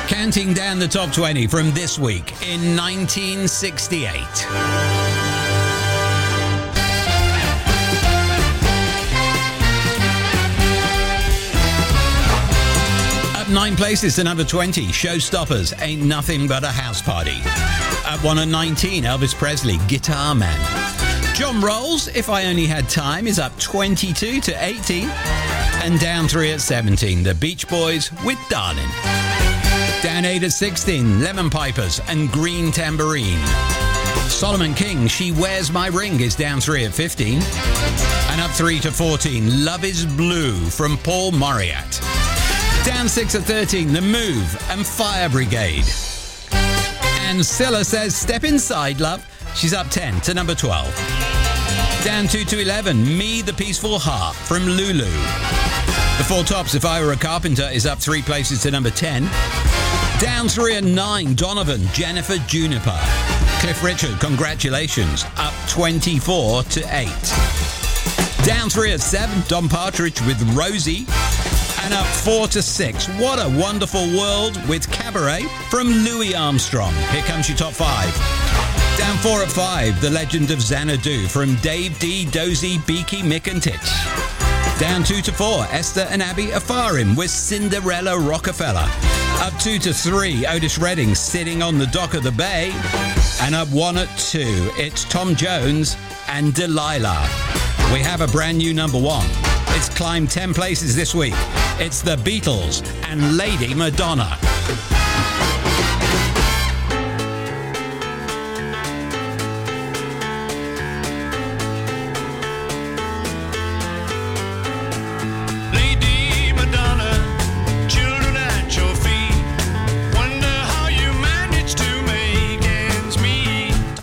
Counting down the top 20 from this week in 1968. Up 9 places to number 20, Showstoppers, Ain't Nothing But a House Party. Up 1 at 19, Elvis Presley, Guitar Man. John Rolls, If I Only Had Time, is up 22 to 18. And down 3 at 17, The Beach Boys with Darling. Down 8 at 16, Lemon Pipers and Green Tambourine. Solomon King, She Wears My Ring, is down 3 at 15. And up 3 to 14, Love Is Blue from Paul Mauriat. Down 6 at 13, The Move and Fire Brigade. And Scylla says, Step Inside, Love. She's up 10 to number 12. Down 2 to 11, Me the Peaceful Heart from Lulu. The Four Tops, If I Were a Carpenter, is up 3 places to number 10. Down 3 and 9, Donovan, Jennifer Juniper. Cliff Richard, Congratulations, up 24 to 8. Down 3 at 7, Don Partridge with Rosie. And up 4 to 6, What a Wonderful World with Cabaret from Louis Armstrong. Here comes your top 5. Down 4 at 5, The Legend of Xanadu from Dave D, Dozy, Beaky, Mick and Titch. Down 2 to 4, Esther and Abby Afarim with Cinderella Rockefeller. Up 2 to 3, Otis Redding, Sitting on the Dock of the Bay. And up 1 at 2, it's Tom Jones and Delilah. We have a brand new number 1. It's climbed 10 places this week. It's the Beatles and Lady Madonna.